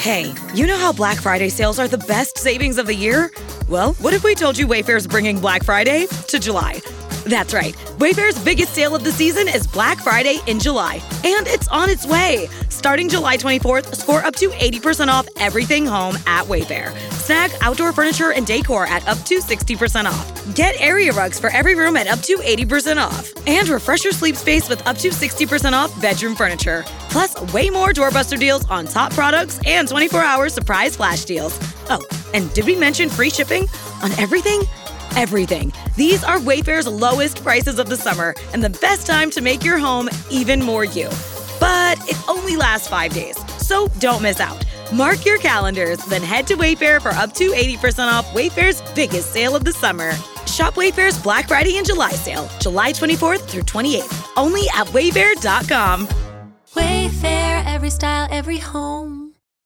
Hey, you know how Black Friday sales are the best savings of the year? Well, what if we told you Wayfair's bringing Black Friday to July? That's right. Wayfair's biggest sale of the season is Black Friday in July. And it's on its way. Starting July 24th, score up to 80% off everything home at Wayfair. Snag outdoor furniture and decor at up to 60% off. Get area rugs for every room at up to 80% off. And refresh your sleep space with up to 60% off bedroom furniture. Plus, way more doorbuster deals on top products and 24-hour surprise flash deals. Oh, and did we mention free shipping on everything? Everything. These are Wayfair's lowest prices of the summer and the best time to make your home even more you. But it only lasts 5 days, so don't miss out. Mark your calendars, then head to Wayfair for up to 80% off Wayfair's biggest sale of the summer. Shop Wayfair's Black Friday and July sale, July 24th through 28th, only at wayfair.com. Wayfair, every style, every home.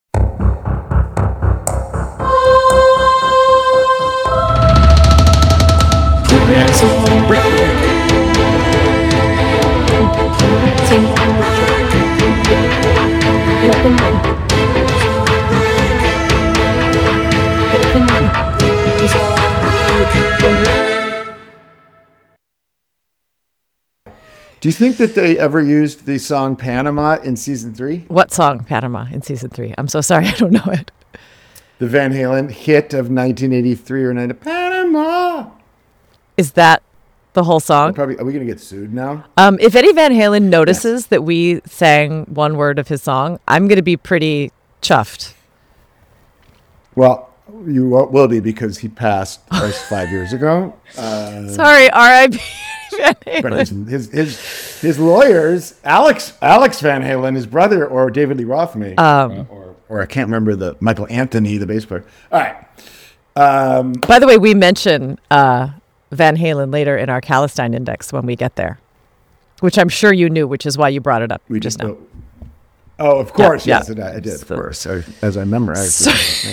Do you think that they ever used the song Panama in season 3? What song, Panama, in season 3? I'm so sorry, I don't know it. The Van Halen hit of 1983 or 90, Panama. Is that the whole song? Are we going to get sued now? If Eddie Van Halen notices that we sang one word of his song, I'm going to be pretty chuffed. Well, you will be because he passed 5 years ago. Sorry, R.I.P. Van Halen. But his lawyers, Alex Van Halen, his brother, or David Lee Rothman, or I can't remember the Michael Anthony, the bass player. All right. By the way, we mention Van Halen later in our Calistine Index when we get there, which I'm sure you knew, which is why you brought it up just now. Oh, of course. Yeah, yes, I did. So, of course. As I memorized.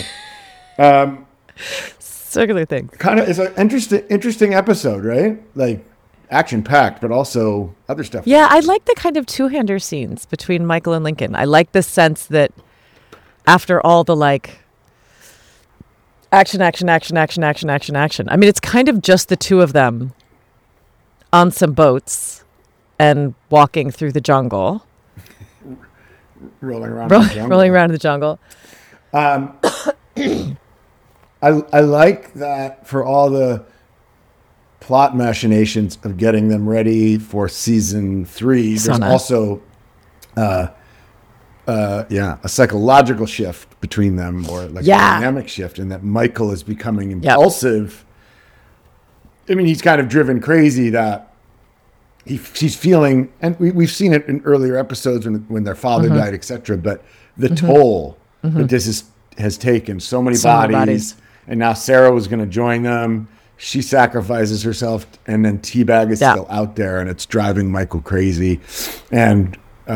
Circular thing. Kind of, it's an interesting episode, right? Like action-packed, but also other stuff. Yeah, I like the kind of two-hander scenes between Michael and Lincoln. I like the sense that after all the action. I mean, it's kind of just the two of them on some boats and walking through the jungle. Rolling around in the jungle. I like that for all the plot machinations of getting them ready for season 3. There's also a psychological shift between them, or a dynamic shift, in that Michael is becoming impulsive. I mean, he's kind of driven crazy that he's feeling, and we've seen it in earlier episodes when their father died, etc. But the toll that this has taken so many bodies, and now Sarah was going to join them. She sacrifices herself, and then T-Bag is still out there, and it's driving Michael crazy, and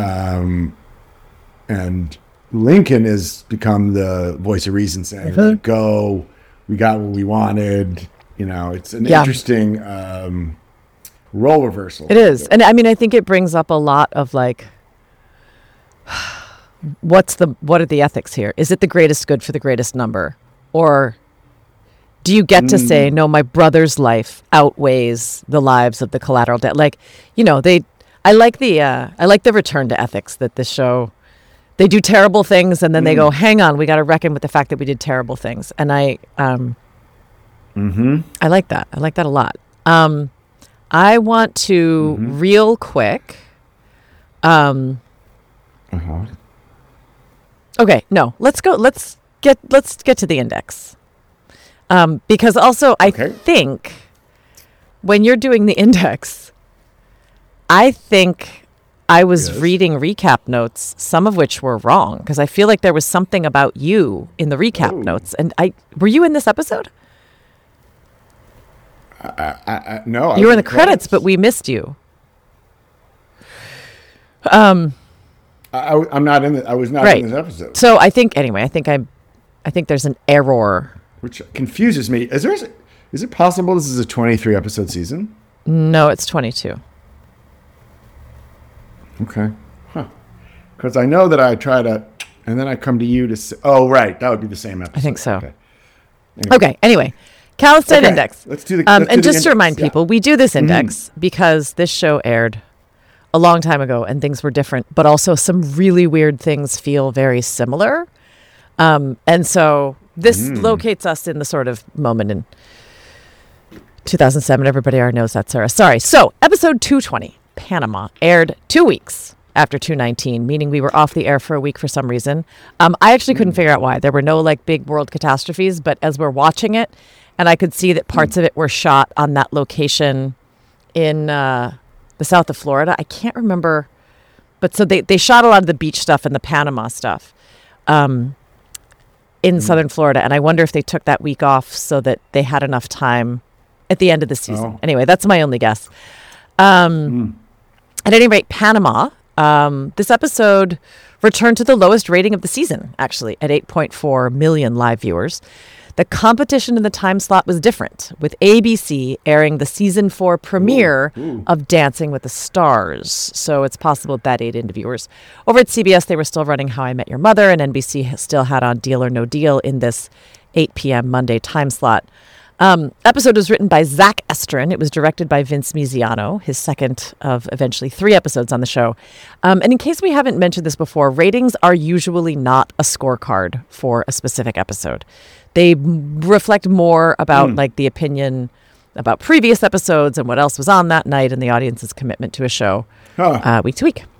Lincoln has become the voice of reason, saying, "Go, we got what we wanted." You know, it's an interesting role reversal. It is, and I mean, I think it brings up a lot of what are the ethics here? Is it the greatest good for the greatest number, or do you get to say, no, my brother's life outweighs the lives of the collateral debt? I like the return to ethics that this show, they do terrible things and then they go, hang on, we got to reckon with the fact that we did terrible things. And I like that. I like that a lot. I want to real quick. Okay, no, let's go. Let's get to the index. Because also I think when you're doing the index, I think I was reading recap notes, some of which were wrong, because I feel like there was something about you in the recap notes. And were you in this episode? No. You were in the credits, but we missed you. I'm not in I was not in this episode. So I think there's an error. Which confuses me. Is it possible this is a 23 episode season? No, it's 22. Okay. Huh. Because I know that I try to And then I come to you to say, oh, right. That would be the same episode. I think so. Anyway. Calistine Index. Let's do the and just to remind people, we do this index because this show aired a long time ago and things were different, but also some really weird things feel very similar. And so this locates us in the sort of moment in 2007. Everybody already knows that, Sarah. Sorry. So episode 220, Panama, aired 2 weeks after 219, meaning we were off the air for a week for some reason. I actually couldn't figure out why. There were no like big world catastrophes, but as we're watching it, and I could see that parts of it were shot on that location in the south of Florida. I can't remember, but so they shot a lot of the beach stuff and the Panama stuff in southern Florida. And I wonder if they took that week off so that they had enough time at the end of the season. Anyway, that's my only guess. At any rate, Panama, this episode returned to the lowest rating of the season, actually, at 8.4 million live viewers. The competition in the time slot was different, with ABC airing the season 4 premiere of Dancing with the Stars. So it's possible that ate into viewers. Over at CBS, they were still running How I Met Your Mother, and NBC still had on Deal or No Deal in this 8 p.m. Monday time slot. Episode was written by Zach Estrin. It was directed by Vince Miziano, his second of eventually 3 episodes on the show. And in case we haven't mentioned this before, ratings are usually not a scorecard for a specific episode. They reflect more about like the opinion about previous episodes and what else was on that night and the audience's commitment to a show week to week.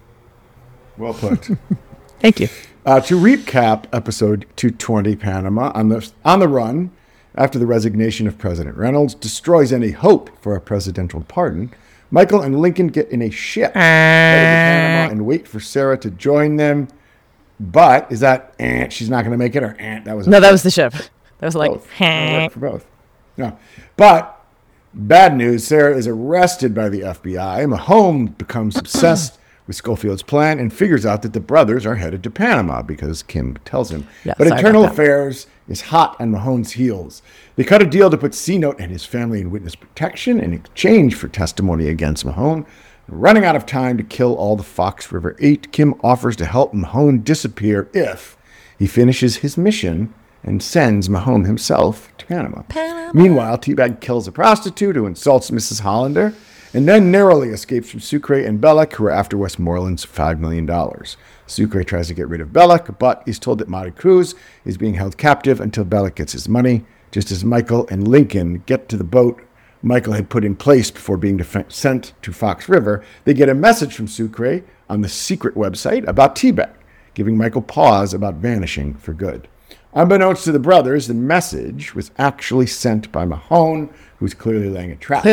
Well put. Thank you. To recap episode 220, Panama, on the run, after the resignation of President Reynolds destroys any hope for a presidential pardon, Michael and Lincoln get in a ship headed to Panama and wait for Sarah to join them. But is that she's not going to make it, or that was that was the ship. That was like for both. No, but bad news. Sarah is arrested by the FBI. Mahone becomes obsessed with Schofield's plan and figures out that the brothers are headed to Panama because Kim tells him. Yeah, but internal affairs is hot on Mahone's heels. They cut a deal to put C-Note and his family in witness protection in exchange for testimony against Mahone. Running out of time to kill all the Fox River 8, Kim offers to help Mahone disappear if he finishes his mission and sends Mahone himself to Panama. Meanwhile, T-Bag kills a prostitute who insults Mrs. Hollander and then narrowly escapes from Sucre and Bellick, who are after Westmoreland's $5 million. Sucre tries to get rid of Bellick, but is told that Mari Cruz is being held captive until Bellick gets his money. Just as Michael and Lincoln get to the boat Michael had put in place before being sent to Fox River, they get a message from Sucre on the secret website about T-Bag, giving Michael pause about vanishing for good. Unbeknownst to the brothers, the message was actually sent by Mahone, who's clearly laying a trap.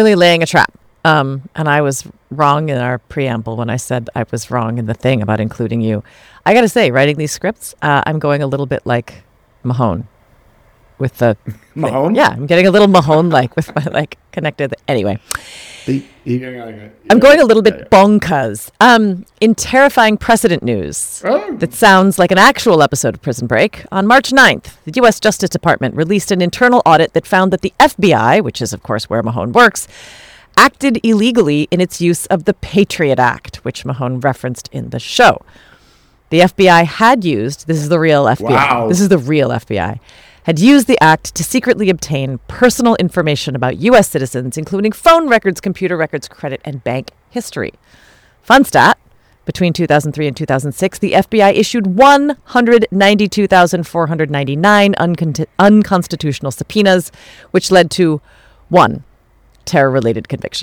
And I was wrong in our preamble when I said I was wrong in the thing about including you. I got to say, writing these scripts, I'm going a little bit like Mahone. With the Mahone? Yeah, I'm getting a little Mahone-like with my connected. Anyway, I'm going a little bit bonkers. In terrifying precedent news that sounds like an actual episode of Prison Break, on March 9th, the U.S. Justice Department released an internal audit that found that the FBI, which is of course where Mahone works, acted illegally in its use of the Patriot Act, which Mahone referenced in the show. The FBI had used, this is the real FBI, had used the act to secretly obtain personal information about U.S. citizens, including phone records, computer records, credit, and bank history. Fun stat, between 2003 and 2006, the FBI issued 192,499 unconstitutional subpoenas, which led to 1 terror-related conviction.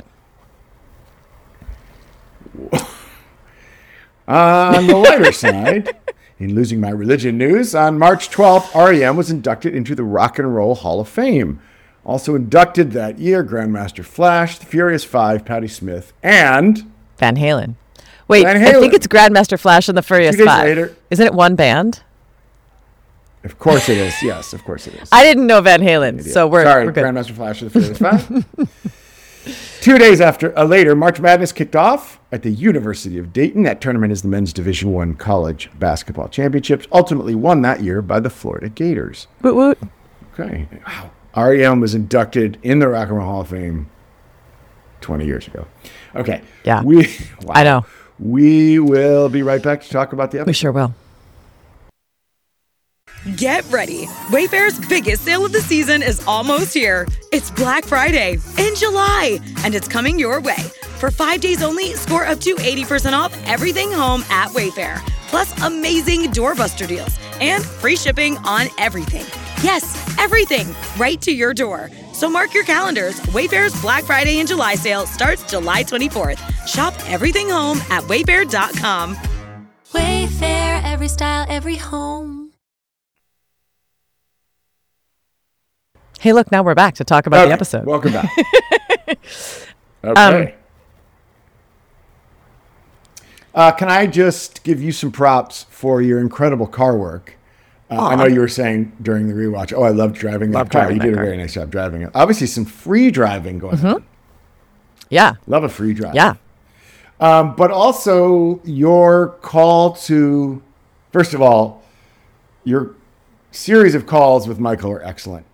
On the lighter side, in Losing My Religion news, on March 12th, REM was inducted into the Rock and Roll Hall of Fame. Also inducted that year, Grandmaster Flash, The Furious Five, Patti Smith, and Van Halen. Wait, Van Halen. I think it's Grandmaster Flash and The Furious 2 days Five. Later, isn't it one band? Of course it is. Yes, of course it is. I didn't know Van Halen, so we're good. Grandmaster Flash and The Furious Five. 2 days later, March Madness kicked off at the University of Dayton. That tournament is the men's Division I college basketball championships, ultimately won that year by the Florida Gators. Woot woot. Okay. Wow. REM was inducted in the Rock and Roll Hall of Fame 20 years ago. Okay. Yeah. I know. We will be right back to talk about the episode. We sure will. Get ready. Wayfair's biggest sale of the season is almost here. It's Black Friday in July, and it's coming your way. For 5 days only, score up to 80% off everything home at Wayfair. Plus amazing doorbuster deals and free shipping on everything. Yes, everything, right to your door. So mark your calendars. Wayfair's Black Friday and July sale starts July 24th. Shop everything home at wayfair.com. Wayfair, every style, every home. Hey, look, now we're back to talk about the episode. Welcome back. Okay. Can I just give you some props for your incredible car work? I know you were saying during the rewatch, I loved driving that car. You did a very nice job driving it. Obviously, some free driving going on. Yeah. Love a free drive. Yeah. But also your call to, first of all, your series of calls with Michael are excellent.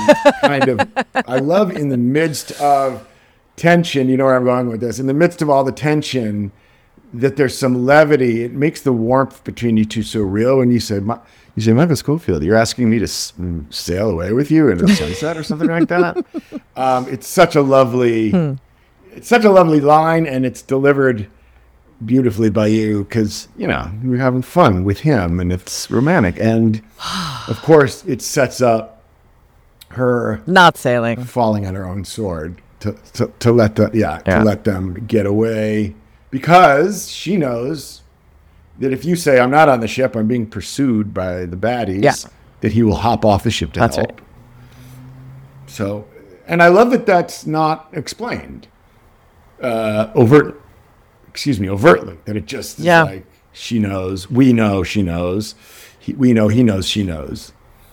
I love in the midst of tension, you know where I'm going with this, in the midst of all the tension, that there's some levity. It makes the warmth between you two so real. When you say, Michael Scofield, you're asking me to sail away with you in the sunset or something like that. It's such a lovely, line, and it's delivered beautifully by you because, you're having fun with him and it's romantic. And of course it sets up her not sailing, falling on her own sword to let them get away, because she knows that if you say, I'm not on the ship, I'm being pursued by the baddies, that he will hop off the ship to help. Right. So, and I love that that's not explained overtly, that it just is like, she knows, we know she knows, we know he knows she knows.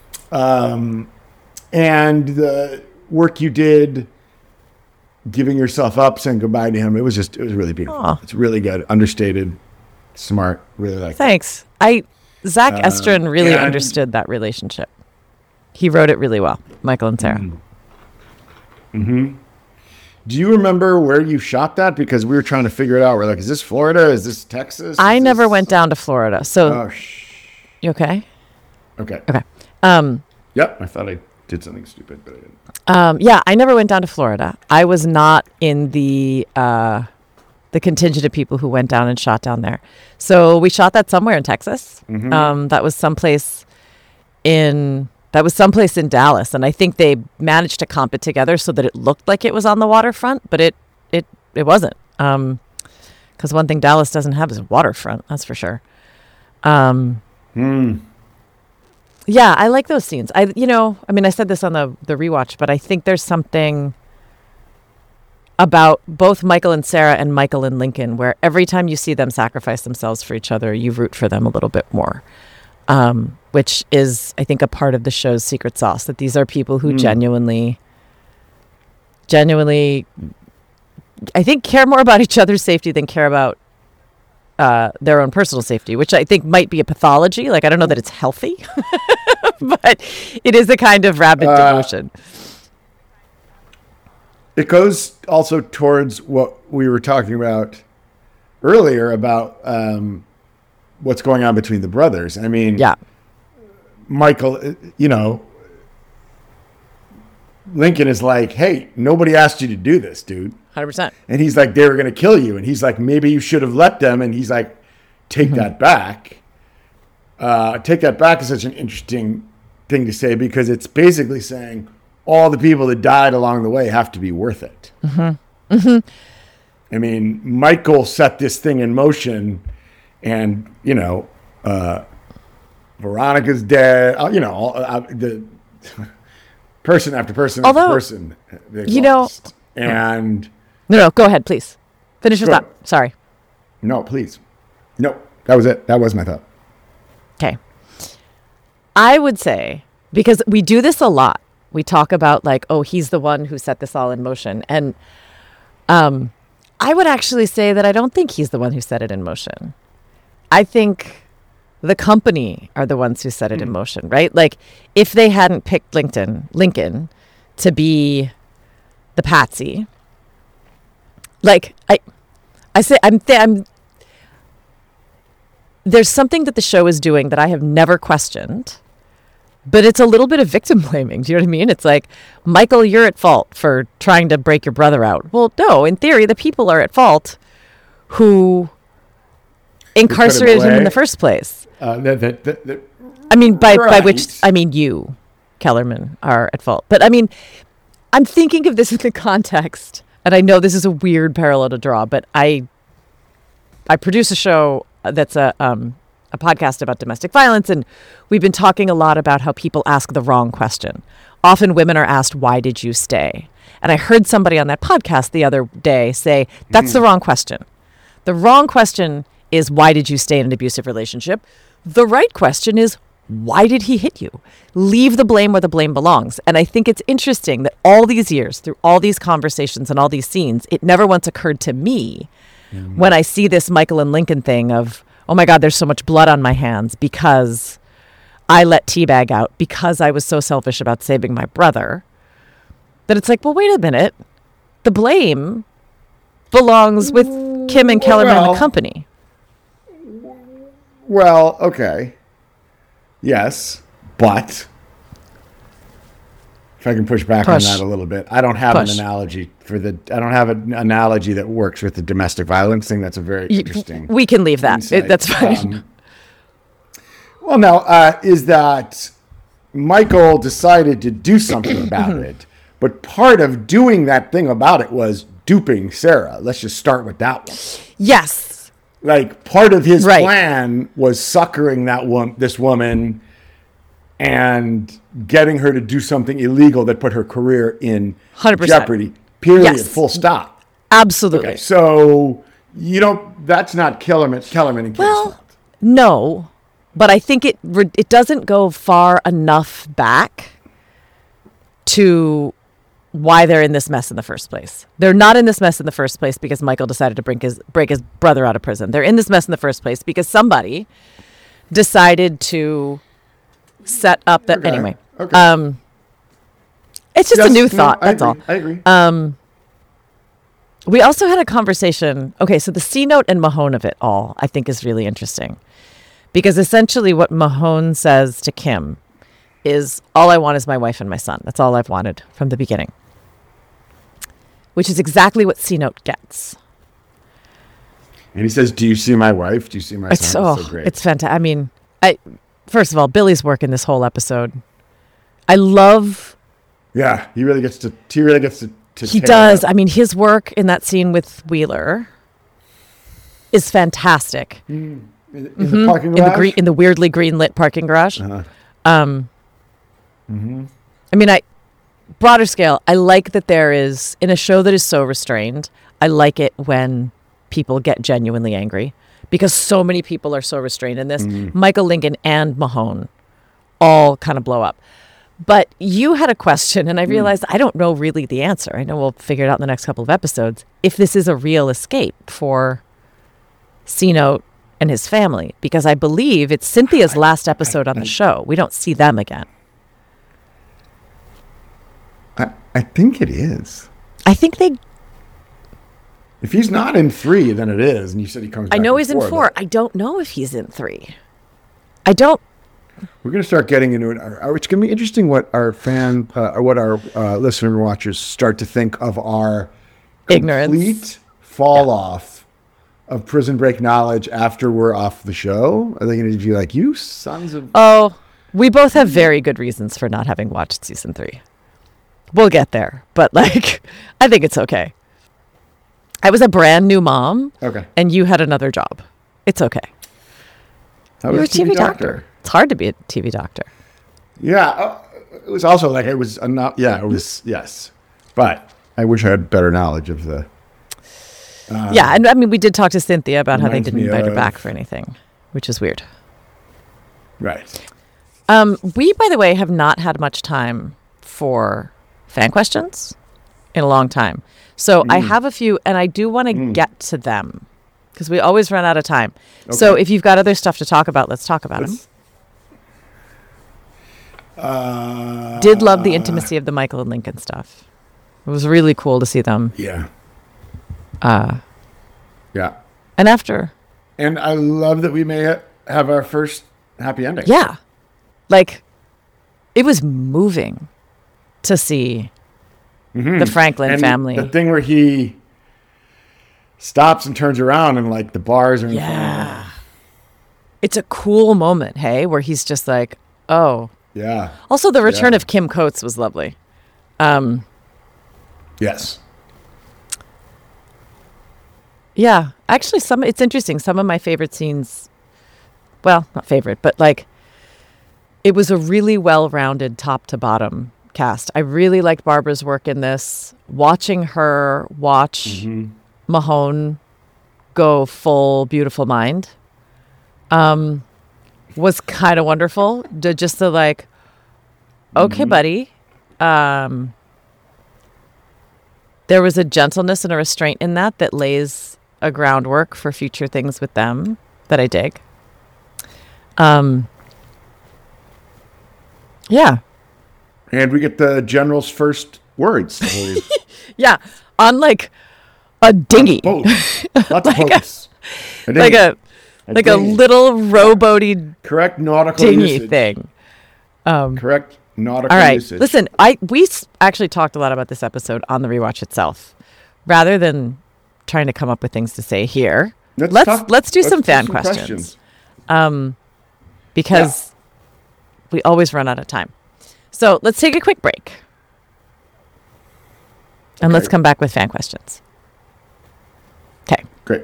And the work you did giving yourself up, saying goodbye to him, it was really beautiful. Aww. It's really good, understated, smart, really like Thanks. Zach Estrin really understood that relationship. He wrote it really well, Michael and Sarah. Mm-hmm. Do you remember where you shot that? Because we were trying to figure it out. We're like, is this Florida? Is this Texas? I never went down to Florida. So, you okay? Okay. Yep. I thought I did something stupid, but I didn't. I never went down to Florida. I was not in the contingent of people who went down and shot down there. So we shot that somewhere in Texas. Mm-hmm. That was someplace in Dallas, and I think they managed to comp it together so that it looked like it was on the waterfront, but it wasn't. Because one thing Dallas doesn't have is waterfront. That's for sure. Yeah, I like those scenes. I said this on the rewatch, but I think there's something about both Michael and Sarah and Michael and Lincoln where every time you see them sacrifice themselves for each other, you root for them a little bit more, which is, I think, a part of the show's secret sauce, that these are people who genuinely, I think, care more about each other's safety than care about their own personal safety, which I think might be a pathology. Like, I don't know that it's healthy, but it is a kind of rabid devotion. It goes also towards what we were talking about earlier about what's going on between the brothers. I mean, Michael, Lincoln is like, hey, nobody asked you to do this, dude. 100%. And he's like, they were going to kill you. And he's like, maybe you should have let them. And he's like, take that back. Take that back is such an interesting thing to say, because it's basically saying all the people that died along the way have to be worth it. Mm-hmm. Mm-hmm. I mean, Michael set this thing in motion, and, Veronica's dead. The person after person after person. And no, go ahead, please. Finish your thought. Sorry. No, please. No, that was it. That was my thought. Okay. I would say, because we do this a lot, we talk about like, oh, he's the one who set this all in motion. And I would actually say that I don't think he's the one who set it in motion. I think the company are the ones who set it in motion, right? Like, if they hadn't picked Lincoln to be the patsy, like there's something that the show is doing that I have never questioned, But it's a little bit of victim blaming. Do you know what I mean? It's like, Michael, you're at fault for trying to break your brother out. Well, no, in theory, the people are at fault who incarcerated him in the first place. I mean, by which, I mean, you, Kellerman, are at fault. But I mean, I'm thinking of this in the context, and I know this is a weird parallel to draw, but I produce a show that's a podcast about domestic violence, and we've been talking a lot about how people ask the wrong question. Often women are asked, why did you stay? And I heard somebody on that podcast the other day say, that's the wrong question. The wrong question is, why did you stay in an abusive relationship? The right question is, why did he hit you? Leave the blame where the blame belongs. And I think it's interesting that all these years, through all these conversations and all these scenes, it never once occurred to me when I see this Michael and Lincoln thing of, oh my God, there's so much blood on my hands because I let Teabag out, because I was so selfish about saving my brother, that it's like, well, wait a minute. The blame belongs with Kim and Kellerman and the company. Well, okay. Yes, but if I can push back on that a little bit, I don't have an analogy that works with the domestic violence thing. That's a very interesting. We can leave that. That's fine. Well, now is that Michael decided to do something about it, but part of doing that thing about it was duping Sarah. Let's just start with that one. Yes. Like, part of his plan was suckering this woman and getting her to do something illegal that put her career in 100%. jeopardy. Period. Yes. Full stop. Absolutely. Okay, so that's not Kellerman and Kim's fault. No, but I think it doesn't go far enough back to why they're in this mess in the first place. They're not in this mess in the first place because Michael decided to break his brother out of prison. They're in this mess in the first place because somebody decided to set up that. Anyway, it's just a new thought. That's all. I agree. We also had a conversation. Okay, so the C note and Mahone of it all, I think, is really interesting because essentially what Mahone says to Kim is, all I want is my wife and my son. That's all I've wanted from the beginning. Which is exactly what C-Note gets. And he says, do you see my wife? Do you see my son? It's so great. It's fantastic. I mean, first of all, Billy's work in this whole episode, I love. Yeah, he really gets to he does. I mean, his work in that scene with Wheeler is fantastic. In the parking garage? In the weirdly green lit parking garage. Uh-huh. I mean, broader scale, I like that there is, in a show that is so restrained, I like it when people get genuinely angry because so many people are so restrained in this. Michael Lincoln and Mahone all kind of blow up. But you had a question, and I realized I don't know really the answer. I know we'll figure it out in the next couple of episodes. If this is a real escape for C-Note and his family, because I believe it's Cynthia's last episode on the show. We don't see them again. I think it is. I think they. If he's not in 3, then it is. And you said he comes back. I know he's in 4. I don't know if he's in 3. I don't. We're going to start getting into it. It's going to be interesting what our listener and watchers start to think of our ignorance, complete fall off of Prison Break knowledge after we're off the show. Are they going to be like, you sons of? Oh, we both have very good reasons for not having watched season 3. We'll get there, but I think it's okay. I was a brand new mom. Okay. And you had another job. It's okay. You're a TV doctor. It's hard to be a TV doctor. Yeah. It was also it was enough. Yeah, it was, yes. But I wish I had better knowledge of the. Yeah. And I mean, we did talk to Cynthia about how they didn't invite her back for anything, which is weird. Right. We, by the way, have not had much time for fan questions in a long time. So I have a few, and I do want to get to them because we always run out of time. Okay. So if you've got other stuff to talk about, let's talk about them. Did love the intimacy of the Michael and Lincoln stuff. It was really cool to see them. Yeah. Yeah. And after. And I love that we may have our first happy ending. Yeah. it was moving to see the Franklin family. The thing where he stops and turns around and like the bars are in front of him. It's a cool moment, hey, where he's just like, oh. Yeah. Also, the return of Kim Coates was lovely. Yes. Yeah. Actually, it's interesting. Some of my favorite scenes, well, not favorite, but like, it was a really well-rounded top to bottom cast. I really liked Barbara's work in this. Watching her watch Mahone go full Beautiful Mind was kind of wonderful. Just the like, okay, buddy. There was a gentleness and a restraint in that lays a groundwork for future things with them that I dig. Yeah. And we get the general's first words. Yeah. On like a dinghy. Lots of boats. Like a little rowboaty correct nautical dinghy usage. Thing. Correct nautical all right. usage. Listen, we actually talked a lot about this episode on the rewatch itself. Rather than trying to come up with things to say here, let's do some fan questions. Because we always run out of time. So let's take a quick break. And let's come back with fan questions. Okay. Great.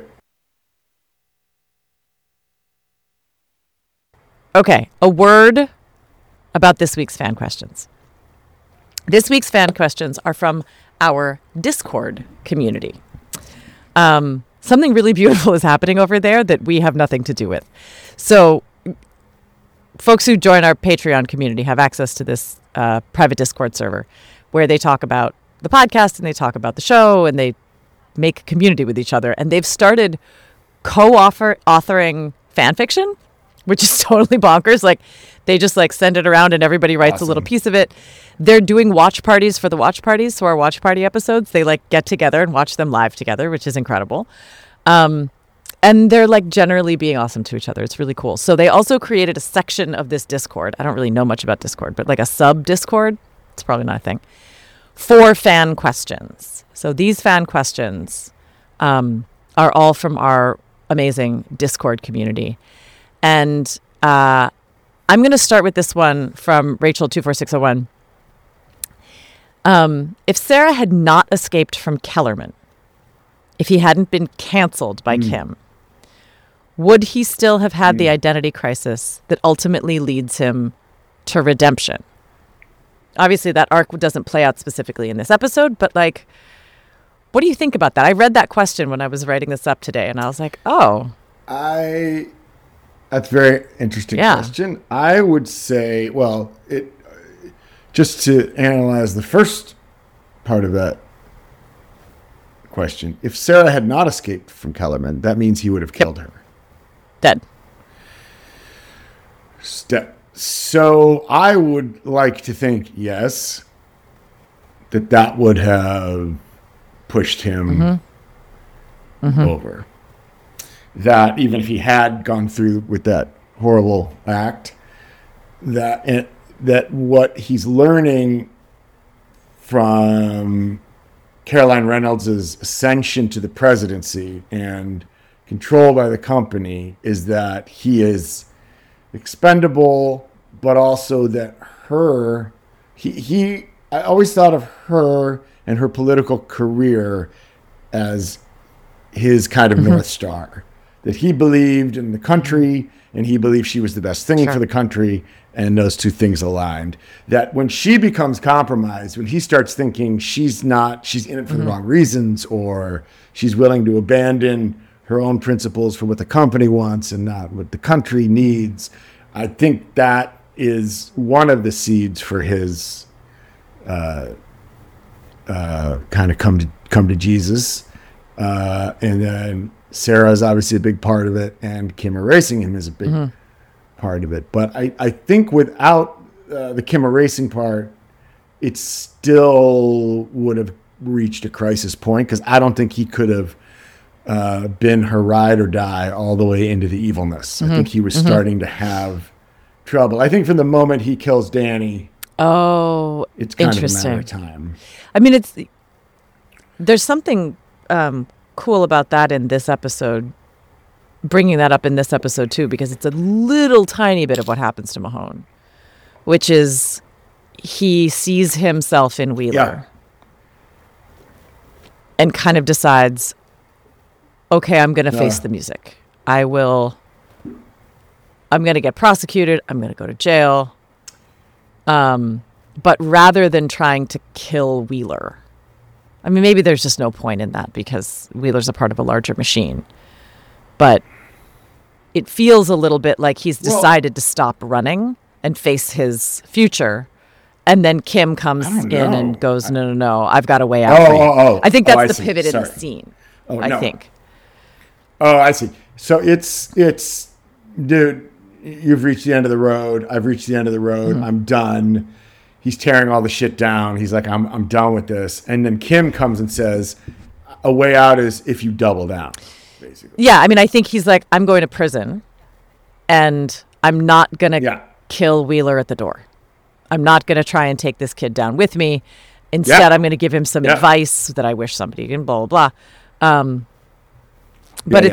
Okay. A word about this week's fan questions. This week's fan questions are from our Discord community. Something really beautiful is happening over there that we have nothing to do with. So folks who join our Patreon community have access to this private Discord server where they talk about the podcast and they talk about the show and they make community with each other. And they've started co-authoring fan fiction, which is totally bonkers. Like they just like send it around and everybody writes a little piece of it. They're doing watch parties for the watch parties. So our watch party episodes, they like get together and watch them live together, which is incredible. And they're like generally being awesome to each other. It's really cool. So they also created a section of this Discord. I don't really know much about Discord, but like a sub Discord, it's probably not a thing, for fan questions. So these fan questions are all from our amazing Discord community. And I'm going to start with this one from Rachel24601. If Sarah had not escaped from Kellerman, if he hadn't been canceled by Kim, would he still have had the identity crisis that ultimately leads him to redemption? Obviously, that arc doesn't play out specifically in this episode, but like, what do you think about that? I read that question when I was writing this up today, and I was like, oh. That's a very interesting question. I would say, well, just to analyze the first part of that question, if Sarah had not escaped from Kellerman, that means he would have killed her. Dead. So I would like to think, yes, that would have pushed him over. That even if he had gone through with that horrible act, that what he's learning from Caroline Reynolds' ascension to the presidency and control by the company is that he is expendable, but also that I always thought of her and her political career as his kind of North Star, that he believed in the country and he believed she was the best thing for the country, and those two things aligned. That when she becomes compromised, when he starts thinking she's in it for the wrong reasons, or she's willing to abandon her own principles for what the company wants and not what the country needs, I think that is one of the seeds for his kind of come to Jesus. And then Sarah is obviously a big part of it, and Kim erasing him is a big part of it. But I think without the Kim erasing part, it still would have reached a crisis point, because I don't think he could have been her ride or die all the way into the evilness. I think he was starting to have trouble. I think from the moment he kills Danny, Oh, it's kind interesting. of a matter of time. I mean, there's something cool about that in this episode, bringing that up in this episode too, because it's a little tiny bit of what happens to Mahone, which is he sees himself in Wheeler and kind of decides, okay, I'm going to face the music. I'm going to get prosecuted. I'm going to go to jail. But rather than trying to kill Wheeler, I mean, maybe there's just no point in that because Wheeler's a part of a larger machine. But it feels a little bit like he's decided to stop running and face his future. And then Kim comes in and goes, no, I've got a way out for you. I think that's the pivot in the scene, I think. Oh, I see. So it's, dude, you've reached the end of the road. I've reached the end of the road. Mm-hmm. I'm done. He's tearing all the shit down. He's like, I'm done with this. And then Kim comes and says, a way out is if you double down, basically. Yeah, I mean, I think he's like, I'm going to prison, and I'm not going to kill Wheeler at the door. I'm not going to try and take this kid down with me. Instead, I'm going to give him some advice that I wish somebody can, blah, blah, blah. But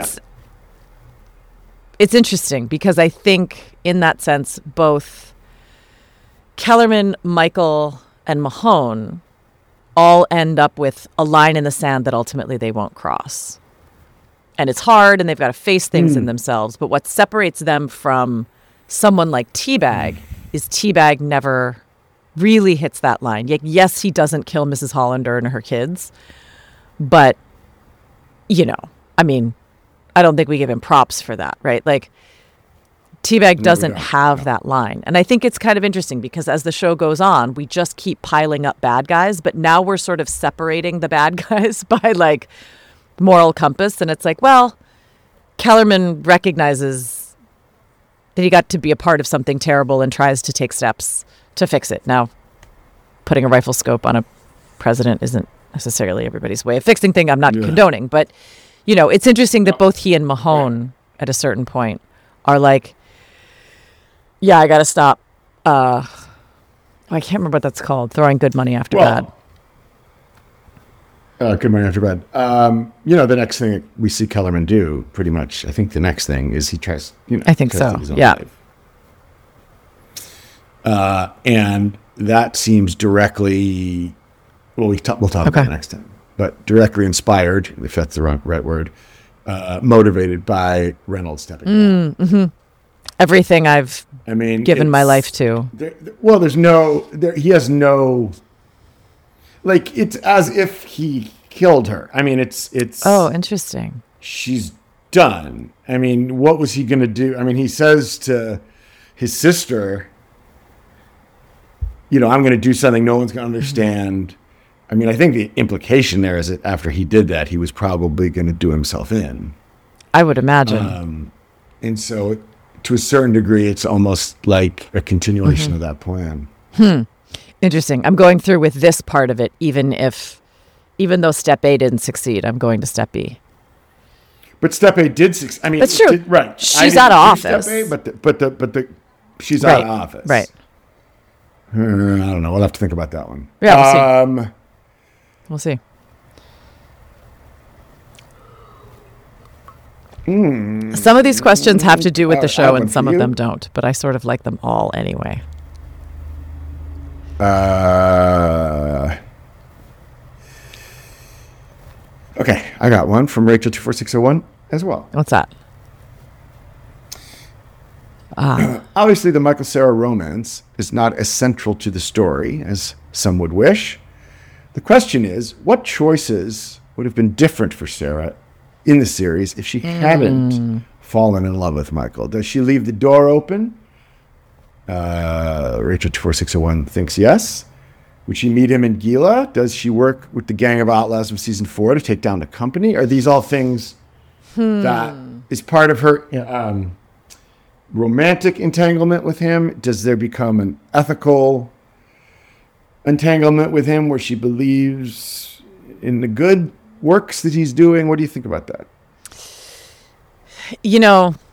it's interesting because I think in that sense, both Kellerman, Michael, and Mahone all end up with a line in the sand that ultimately they won't cross. And it's hard and they've got to face things in themselves. But what separates them from someone like T-Bag is T-Bag never really hits that line. Yes, he doesn't kill Mrs. Hollander and her kids. But, I mean, I don't think we give him props for that, right? Like, T-Bag doesn't have that line. And I think it's kind of interesting because as the show goes on, we just keep piling up bad guys, but now we're sort of separating the bad guys by, like, moral compass. And it's like, well, Kellerman recognizes that he got to be a part of something terrible and tries to take steps to fix it. Now, putting a rifle scope on a president isn't necessarily everybody's way of fixing things. I'm not condoning, but, it's interesting that both he and Mahone at a certain point are like, I got to stop. I can't remember what that's called. Throwing good money after bad. Good money after bad. The next thing we see Kellerman do, pretty much, I think the next thing is he tries, I think so. Life. And that seems directly, we'll talk about it next time, but directly inspired, if that's the right word, motivated by Reynolds stepping down. Mm-hmm. Everything I've given my life to. He has no, like, it's as if he killed her. I mean, it's. Oh, interesting. She's done. I mean, what was he going to do? I mean, he says to his sister, I'm going to do something no one's going to understand. I mean, I think the implication there is that after he did that, he was probably going to do himself in. I would imagine. And so, to a certain degree, it's almost like a continuation of that plan. Interesting. I'm going through with this part of it, even though Step A didn't succeed, I'm going to Step B. But Step A did succeed. I mean, that's true. Right. She's out of office. Step A, but she's out of office. Right. I don't know. We'll have to think about that one. Yeah, we'll see. Some of these questions have to do with the show and some of them don't, but I sort of like them all anyway. Okay, I got one from Rachel 24601 as well. What's that? Obviously, the Michael Cera romance is not as central to the story as some would wish. The question is, what choices would have been different for Cera in the series if she hadn't fallen in love with Michael? Does she leave the door open? Rachel 24601 thinks yes. Would she meet him in Gila? Does she work with the gang of outlaws of season 4 to take down the company? Are these all things that is part of her romantic entanglement with him? Does there become an ethical entanglement with him where she believes in the good works that he's doing? What do you think about that?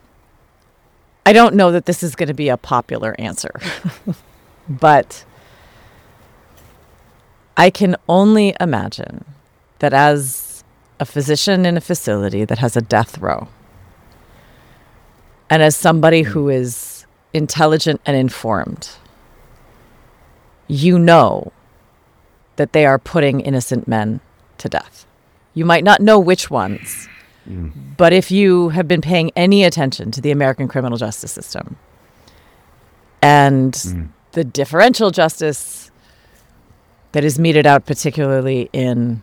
I don't know that this is going to be a popular answer, but I can only imagine that as a physician in a facility that has a death row, and as somebody who is intelligent and informed, you know that they are putting innocent men to death. You might not know which ones, but if you have been paying any attention to the American criminal justice system and the differential justice that is meted out particularly in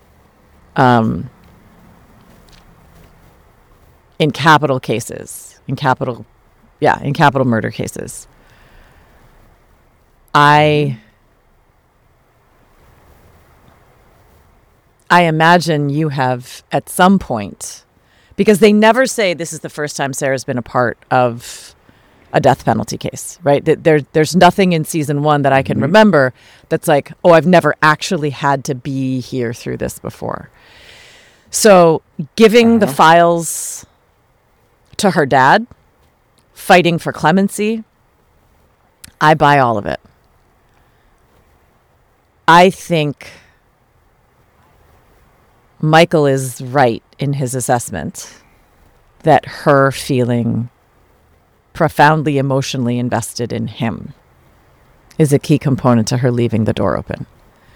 capital cases, in capital murder cases, I imagine you have at some point, because they never say this is the first time Sarah's been a part of a death penalty case, right? There's nothing in season 1 that I can remember that's like, oh, I've never actually had to be here through this before. So giving the files to her dad, fighting for clemency, I buy all of it. I think Michael is right in his assessment that her feeling profoundly emotionally invested in him is a key component to her leaving the door open.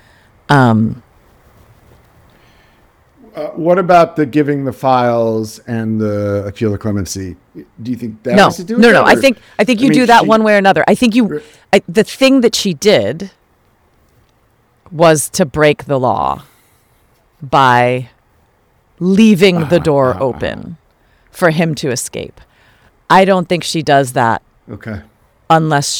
What about the giving the files and the appeal to clemency? Do you think that has to do with No. I think you do that one way or another. I think the thing that she did was to break the law by leaving the door open for him to escape. I don't think she does that. Okay. Unless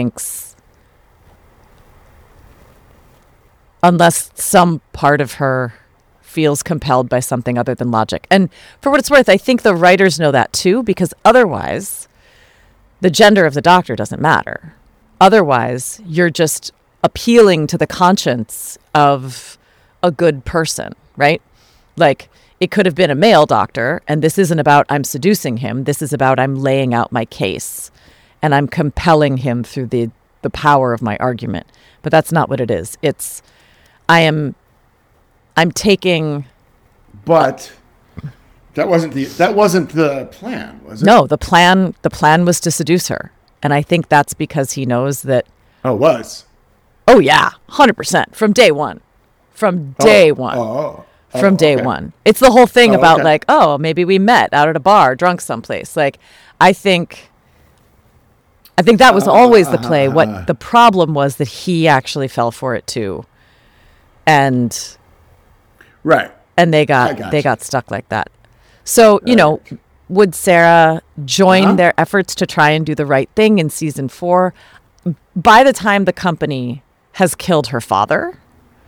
some part of her feels compelled by something other than logic. And for what it's worth, I think the writers know that too, because otherwise the gender of the doctor doesn't matter. Otherwise, you're just appealing to the conscience of a good person, right? Like, it could have been a male doctor, and this isn't about I'm seducing him. This is about I'm laying out my case, and I'm compelling him through the power of my argument. But that's not what it is. It's I'm taking. But that wasn't the plan, was it? No, the plan was to seduce her, and I think that's because he knows that. Oh, it was. Oh yeah, 100% from day one. From day one. From day one. It's the whole thing about like, oh, maybe we met out at a bar, drunk someplace. Like, I think that was always the play. What the problem was that he actually fell for it too. And right. And they got stuck like that. So, would Sarah join their efforts to try and do the right thing in season 4? By the time the company has killed her father,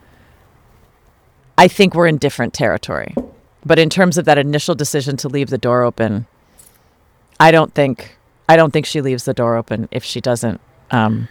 I think we're in different territory. But in terms of that initial decision to leave the door open, I don't think she leaves the door open if she doesn't. What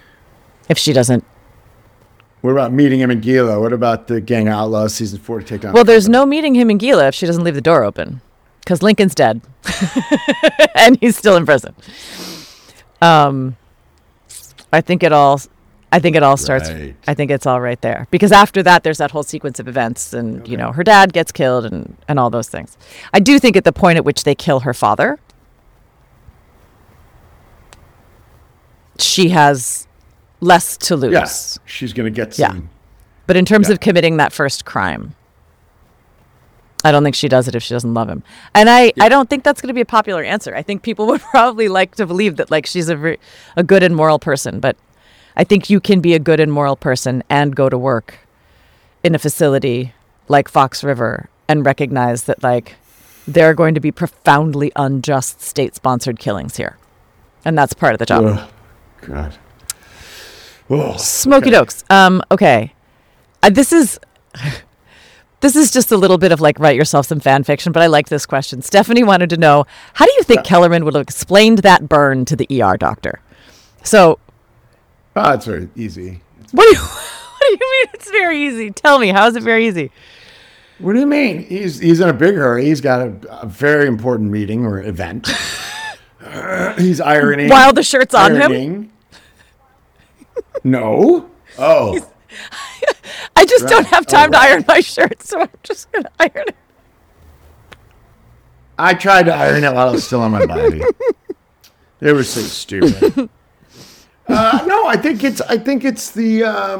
about meeting him in Gila? What about the Gang of Outlaws season 4 to take down? Well, there's no meeting him in Gila if she doesn't leave the door open, because Lincoln's dead and he's still in prison. I think it all starts. Right. I think it's all right there, because after that, there's that whole sequence of events, and her dad gets killed, and all those things. I do think at the point at which they kill her father, she has less to lose. Yes, she's going to get some. Yeah. But in terms of committing that first crime, I don't think she does it if she doesn't love him. And I don't think that's going to be a popular answer. I think people would probably like to believe that like she's a good and moral person, but I think you can be a good and moral person and go to work in a facility like Fox River and recognize that like there are going to be profoundly unjust state-sponsored killings here. And that's part of the job. Oh, God. Oh, Smoky Dokes. Okay. This is just a little bit of like write yourself some fan fiction, but I like this question. Stephanie wanted to know, how do you think Kellerman would have explained that burn to the ER doctor? So... it's very easy. What do you mean it's very easy? Tell me, how is it very easy? What do you mean? He's in a big hurry. He's got a very important meeting or event. He's ironing. While the shirt's on him? No. Oh. just don't have time to iron my shirt, so I'm just going to iron it. I tried to iron it while it was still on my body. It was so stupid. No, I think it's the,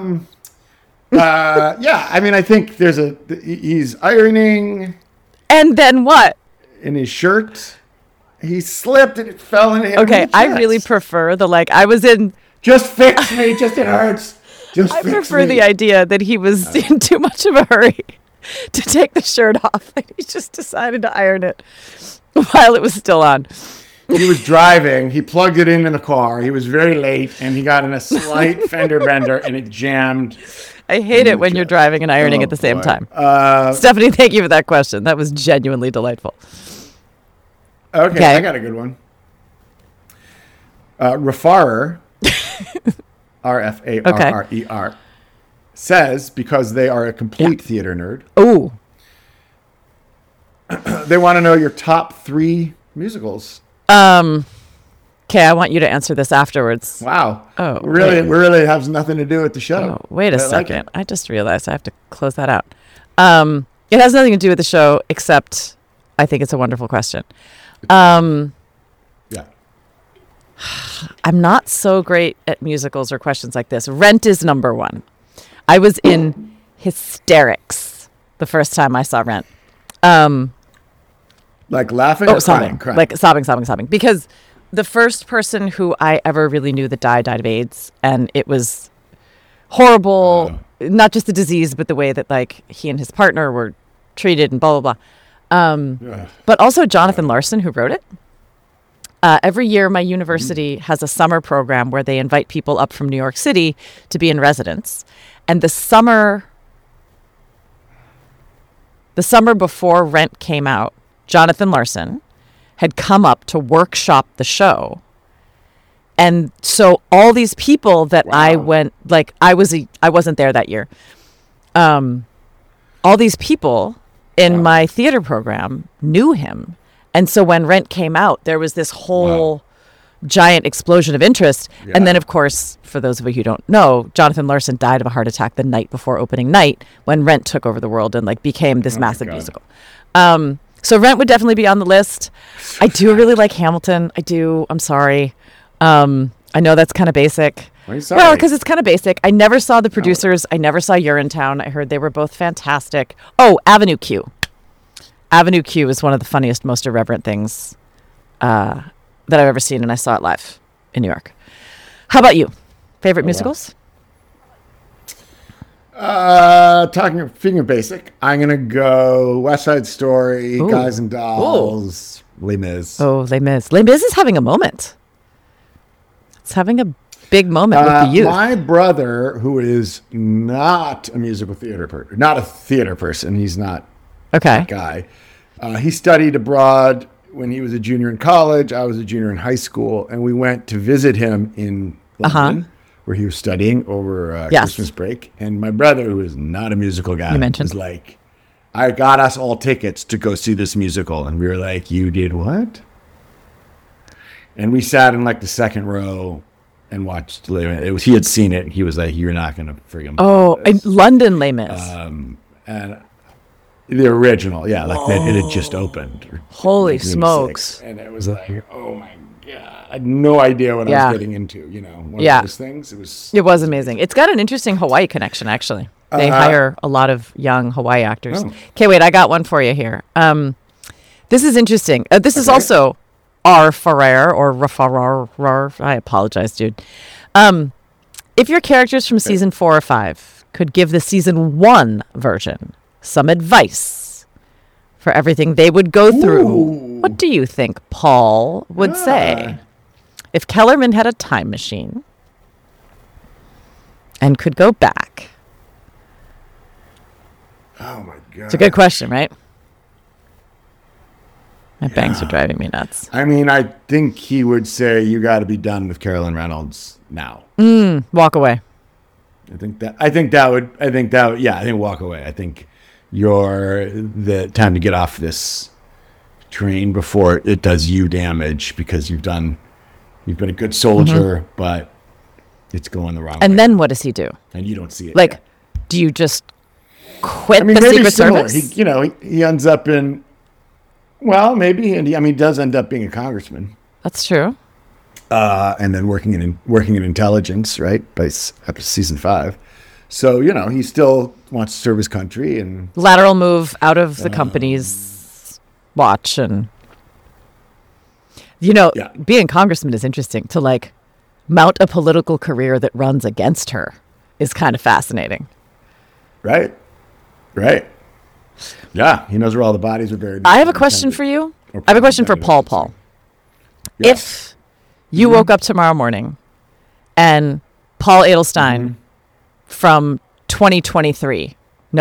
yeah, I mean, I think he's ironing. And then what? In his shirt. He slipped and it fell and hit him in the chest. I really prefer I was in. Just fix me, just it hurts. I prefer the idea that he was in too much of a hurry to take the shirt off. And he just decided to iron it while it was still on. He was driving. He plugged it in the car. He was very late, and he got in a slight fender bender, and it jammed. I hate it when you're driving and ironing at the same time. Stephanie, thank you for that question. That was genuinely delightful. Okay, I got a good one. Rafarer, Rfarer, says, because they are a complete theater nerd. Ooh. They want to know your top 3 musicals. Okay, I want you to answer this afterwards. Wow. Oh, really has nothing to do with the show. Oh, wait a second. I just realized I have to close that out. It has nothing to do with the show, except I think it's a wonderful question. Yeah. I'm not so great at musicals or questions like this. Rent is number 1. I was in hysterics the first time I saw Rent. Like laughing or crying? Like sobbing. Because the first person who I ever really knew that died of AIDS. And it was horrible, not just the disease, but the way that like he and his partner were treated and blah, blah, blah. But also Jonathan Larson, who wrote it. Every year, my university has a summer program where they invite people up from New York City to be in residence. And the summer before Rent came out, Jonathan Larson had come up to workshop the show. And so all these people that I wasn't there that year. All these people in my theater program knew him. And so when Rent came out, there was this whole giant explosion of interest. Yeah. And then, of course, for those of you who don't know, Jonathan Larson died of a heart attack the night before opening night when Rent took over the world and like became this massive musical. So Rent would definitely be on the list. I do really like Hamilton. I do. I'm sorry. I know that's kind of basic. Well, because it's kind of basic. I never saw the producers. I never saw Urinetown. I heard they were both fantastic. Oh, Avenue Q. Avenue Q is one of the funniest, most irreverent things that I've ever seen, and I saw it live in New York. How about you? Favorite musicals? Speaking of basic, I'm gonna go West Side Story, Guys and Dolls, Les Mis. Oh, Les Mis. Les Mis is having a moment. It's having a big moment with the youth. My brother, who is not a musical theater person, not a theater person, he's not. Okay. That guy. He studied abroad when he was a junior in college. I was a junior in high school, and we went to visit him in London, where he was studying over Christmas break. And my brother, who is not a musical guy, was like, I got us all tickets to go see this musical. And we were like, you did what? And we sat in like the second row and watched Les Mis. He had seen it. And he was like, you're not going to friggin' in London Les Mis. And the original, like it had just opened. Holy smokes. And it was like, oh my God. I had no idea what I was getting into, one of those things. It was amazing. It's got an interesting Hawaii connection, actually. They hire a lot of young Hawaii actors. Okay, wait, I got one for you here. This is interesting. This is also R. Ferrer or Rafarar. I apologize, dude. If your characters from season 4 or 5 could give the season 1 version some advice for everything they would go through, what do you think Paul would say? If Kellerman had a time machine and could go back. Oh my God. It's a good question, right? My bangs are driving me nuts. I mean, I think he would say you got to be done with Carolyn Reynolds now. Walk away. I think walk away. I think you're the time to get off this train before it does you damage, because you've been a good soldier, but it's going the wrong way. And then what does he do? And you don't see it. Like, do you just quit the Secret Service? He ends up in, well, maybe, and he does end up being a congressman. That's true. And then working in intelligence, right? After season 5. So, he still wants to serve his country and lateral move out of the company's watch. And, being congressman is interesting. To like mount a political career that runs against her is kind of fascinating. Right. Yeah. He knows where all the bodies are buried. I have a question for you. I have a question for Paul. Yes. If you woke up tomorrow morning and Paul Adelstein from 2030,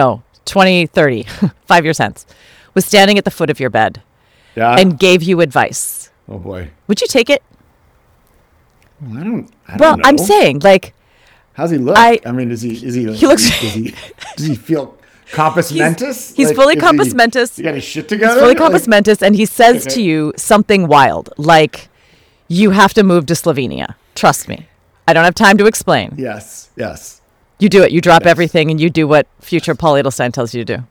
5 years hence, was standing at the foot of your bed and gave you advice. Oh boy. Would you take it? Well, I don't know. I'm saying, like, how's he look? Does he feel compos mentis? He's fully compos mentis. He got his shit together? He's fully compos mentis, and he says to you something wild, like, you have to move to Slovenia. Trust me. I don't have time to explain. Yes. You do it. You drop everything, and you do what future Paul Adelstein tells you to do.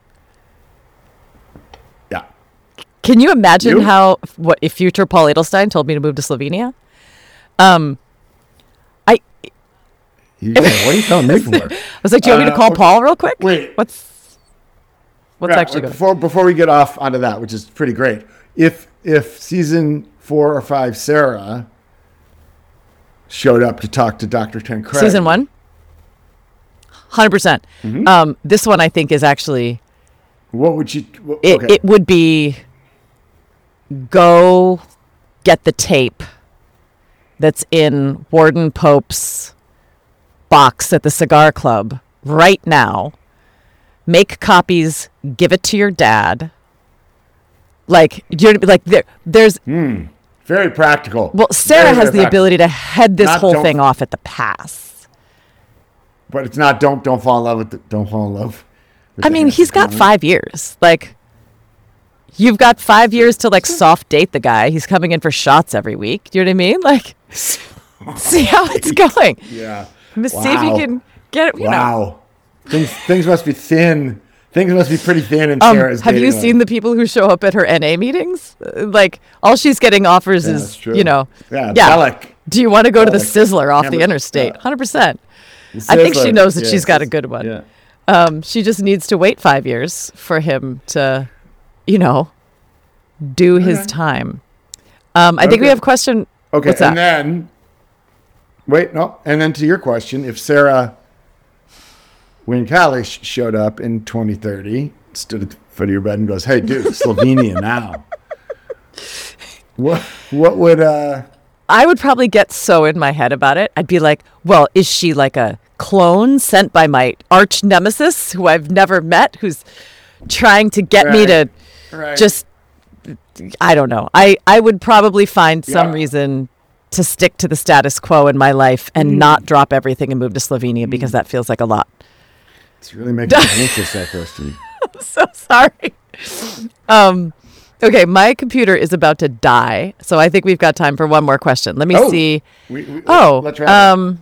Yeah. Can you imagine what if future Paul Adelstein told me to move to Slovenia? What are you telling me for? I was like, do you want me to call Paul real quick? Wait. What's actually going before we get off onto that, which is pretty great. If season 4 or 5 Sarah showed up to talk to Dr. Tancredi. Season 1? 100%. This one I think is actually. What would you? It would be go get the tape that's in Warden Pope's box at the Cigar Club right now. Make copies. Give it to your dad. Like there's. Very practical. Well, Sarah has the ability to head this whole thing off at the pass. But it's not don't fall in love with don't fall in love. I mean, he's got 5 years. Like, you've got 5 years to like soft date the guy. He's coming in for shots every week. Do you know what I mean? Like, see how it's going. Yeah. See if you can get it. Wow. Things must be thin. Things must be pretty thin in Sarah's have you seen the people who show up at her NA meetings? Like, all she's getting offers is, Bellick. Do you want to go to the Sizzler off the interstate? 100%. I think she knows that she's got a good one. Yeah. She just needs to wait 5 years for him to, do his time. I think we have a question. Okay, what's that? And then to your question, if Sarah Wayne Kalish showed up in 2030, stood at the foot of your bed and goes, "Hey, dude, Slovenia now." What would I would probably get so in my head about it. I'd be like, well, is she like a clone sent by my arch nemesis who I've never met, who's trying to get me to just, I don't know. I would probably find some reason to stick to the status quo in my life and not drop everything and move to Slovenia because that feels like a lot. It's really making me anxious, that question. I'm so sorry. Okay, my computer is about to die, so I think we've got time for one more question. Let me see. Let's wrap it.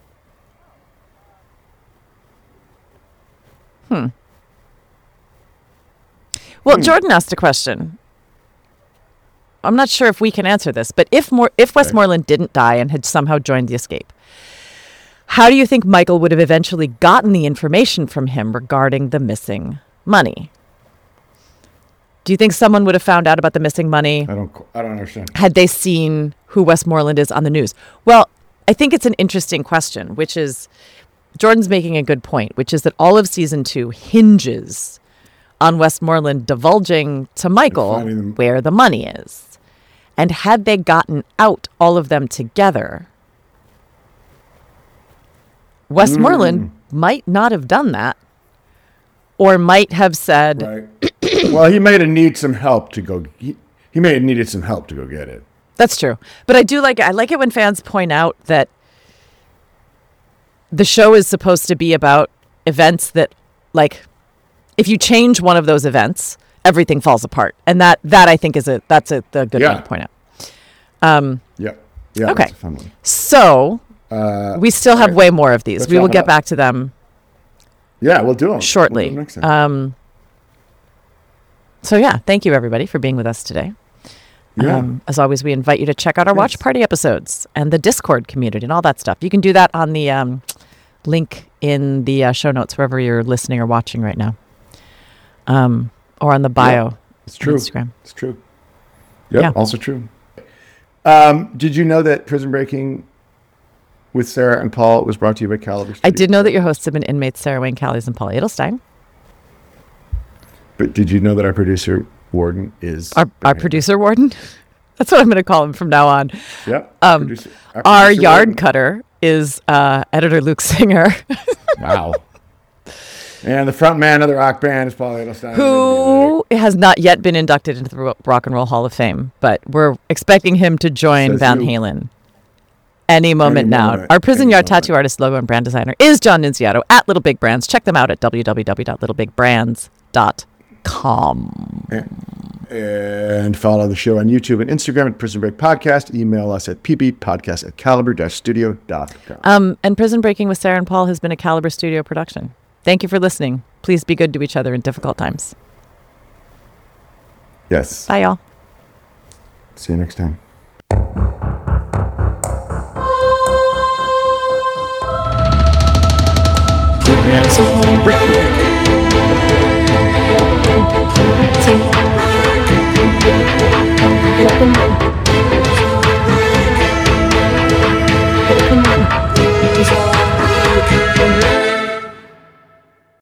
Well, Jordan asked a question. I'm not sure if we can answer this, but if Westmoreland didn't die and had somehow joined the escape, how do you think Michael would have eventually gotten the information from him regarding the missing money? Do you think someone would have found out about the missing money? I don't understand. Had they seen who Westmoreland is on the news? Well, I think it's an interesting question, which is Jordan's making a good point, which is that all of season 2 hinges on Westmoreland divulging to Michael where the money is. And had they gotten out all of them together, Westmoreland might not have done that, or might have said, right. Well, he may have needed some help to go. He may have needed some help to go get it. That's true. But I like it when fans point out that the show is supposed to be about events that, like, if you change one of those events, everything falls apart. And that I think is the good one to point out. Yeah. Okay. That's a fun one. So we still have way more of these. We will get back to them Yeah, we'll do them shortly. We'll do them next time. So yeah, thank you everybody for being with us today. Yeah. As always, we invite you to check out our watch party episodes and the Discord community and all that stuff. You can do that on the link in the show notes wherever you're listening or watching right now, or on the bio. Yeah, it's true. Instagram. It's true. Yep, Yeah. Also true. Did you know that Prison Breaking with Sarah and Paul was brought to you by Caliber Studios? I did know that your hosts have been inmates Sarah Wayne Callies and Paul Edelstein. But did you know that our producer Warden is our producer Warden? That's what I'm going to call him from now on. Yep. Our yard Warden. Cutter is editor Luke Singer. Wow. And the front man of the rock band is Paul Edelstein, who has not yet been inducted into the Rock and Roll Hall of Fame, but we're expecting him to join Van Halen any moment now. Our Prison Yard tattoo artist, logo, and brand designer is John Nunziato at Little Big Brands. Check them out at www.littlebig.brands.com. And follow the show on YouTube and Instagram at Prison Break Podcast. Email us at pbpodcast@caliber-studio.com. And Prison Breaking with Sarah and Paul has been a Caliber Studio production. Thank you for listening. Please be good to each other in difficult times. Yes. Bye, y'all. See you next time. Prison Breaking.